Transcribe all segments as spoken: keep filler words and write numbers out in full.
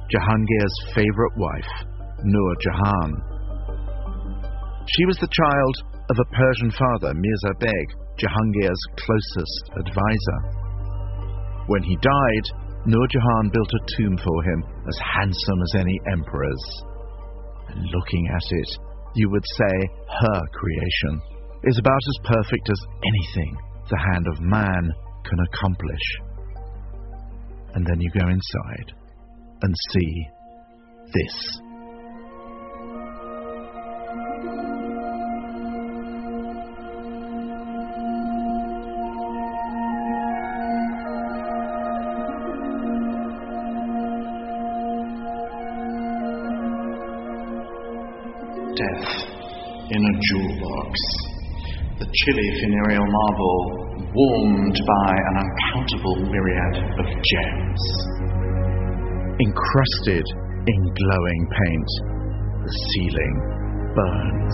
Jahangir's favourite wife, Nur Jahan. She was the child of a Persian father, Mirza Beg, Jahangir's closest advisor. When he died, Nur Jahan built a tomb for him as handsome as any emperor's. And looking at it, you would say her creation is about as perfect as anything the hand of man can accomplish. And then you go inside and see this. Death in a jewel box. The chilly funereal marble warmed by an uncountable myriad of gems. Encrusted in glowing paint, the ceiling burns.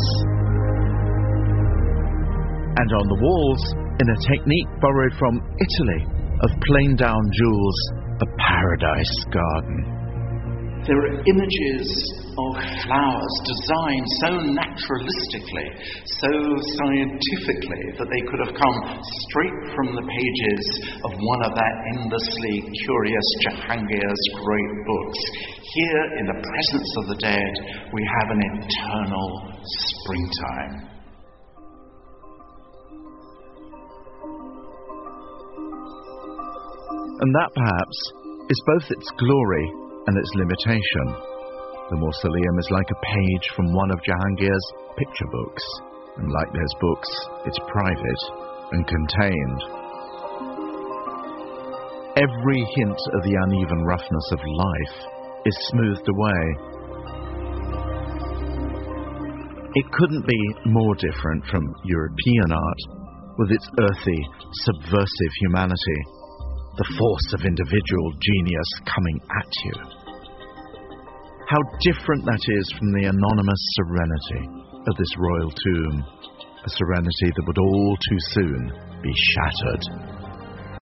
And on the walls, in a technique borrowed from Italy, of plain down jewels, a paradise garden. There are images of flowers designed so naturalistically, so scientifically, that they could have come straight from the pages of one of that endlessly curious Jahangir's great books. Here, in the presence of the dead, we have an eternal springtime. And that, perhaps, is both its glory and its limitation. The mausoleum is like a page from one of Jahangir's picture books, and like those books, it's private and contained. Every hint of the uneven roughness of life is smoothed away. It couldn't be more different from European art, with its earthy, subversive humanity, the force of individual genius coming at you. How different that is from the anonymous serenity of this royal tomb, a serenity that would all too soon be shattered.